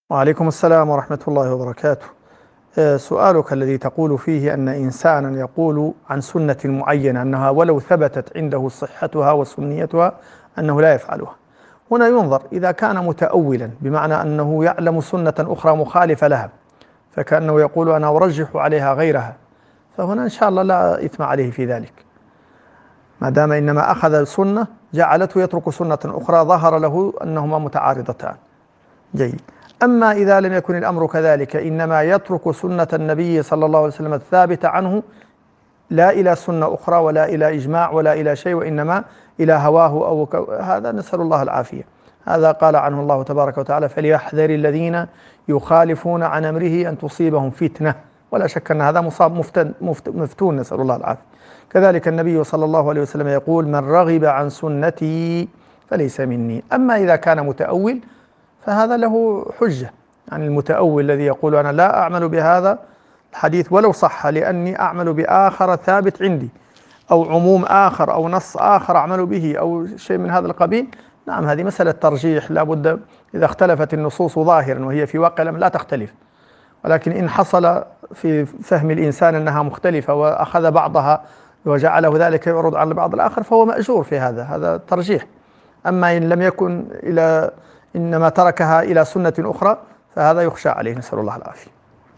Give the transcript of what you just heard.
وعليكم السلام ورحمة الله وبركاته. سؤالك الذي تقول فيه أن إنسانا يقول عن سنة معينة أنها ولو ثبتت عنده صحتها وسنيتها أنه لا يفعلها. هنا ينظر إذا كان متأولا بمعنى أنه يعلم سنة أخرى مخالفة لها، فكأنه يقول أنا أرجح عليها غيرها، فهنا إن شاء الله لا إثم عليه في ذلك، ما دام إنما أخذ سنة جعلته يترك سنة أخرى ظهر له أنهما متعارضتان. جيد. أما إذا لم يكن الأمر كذلك، إنما يترك سنة النبي صلى الله عليه وسلم الثابتة عنه، لا إلى سنة أخرى ولا إلى إجماع ولا إلى شيء، وإنما إلى هواه هذا نسأل الله العافية. هذا قال عنه الله تبارك وتعالى: فليحذر الذين يخالفون عن أمره أن تصيبهم فتنة. ولا شك أن هذا مصاب مفتون، نسأل الله العافية. كذلك النبي صلى الله عليه وسلم يقول: من رغب عن سنتي فليس مني. أما إذا كان متأول فهذا له حجة، يعني المتأول الذي يقول أنا لا أعمل بهذا الحديث ولو صح لأني أعمل بآخر ثابت عندي، أو عموم آخر أو نص آخر أعمل به أو شيء من هذا القبيل، نعم هذه مسألة ترجيح، لا بد إذا اختلفت النصوص ظاهرا، وهي في واقع الأمر لا تختلف. ولكن إن حصل في فهم الإنسان أنها مختلفة وأخذ بعضها وجعله ذلك يعرض على بعض الآخر فهو مأجور في هذا ترجيح. أما إن لم يكن إنما تركها إلى سنة أخرى فهذا يخشى عليه، نسأل الله العافية.